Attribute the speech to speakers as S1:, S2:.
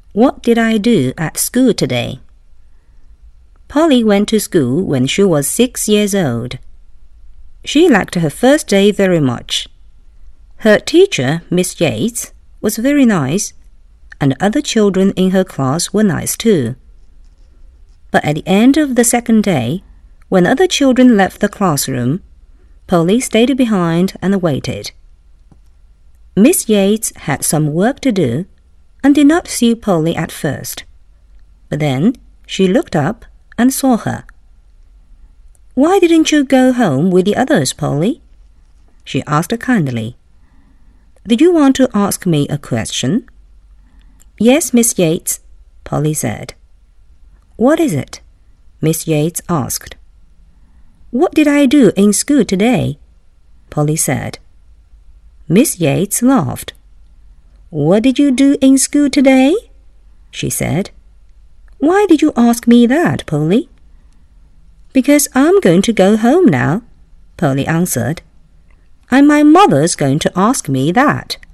S1: What did I do at school today? Polly went to school when she was 6 years old. She liked her first day very much. Her teacher, Miss Yates, was very nice, and other children in her class were nice too. But at the end of the second day, when other children left the classroom, Polly stayed behind and waited. Miss Yates had some work to do and did not see Polly at first. But then she looked up and saw her. "Why didn't you go home with the others, Polly?" she asked kindly. "Did you want to ask me a question?" "Yes, Miss Yates," Polly said. "What is it?" Miss Yates asked. "What did I do in school today?" Polly said. Miss Yates laughed. "What did you do in school today?" she said. "Why did you ask me that, Polly?" "Because I'm going to go home now," Polly answered. "And my mother's going to ask me that."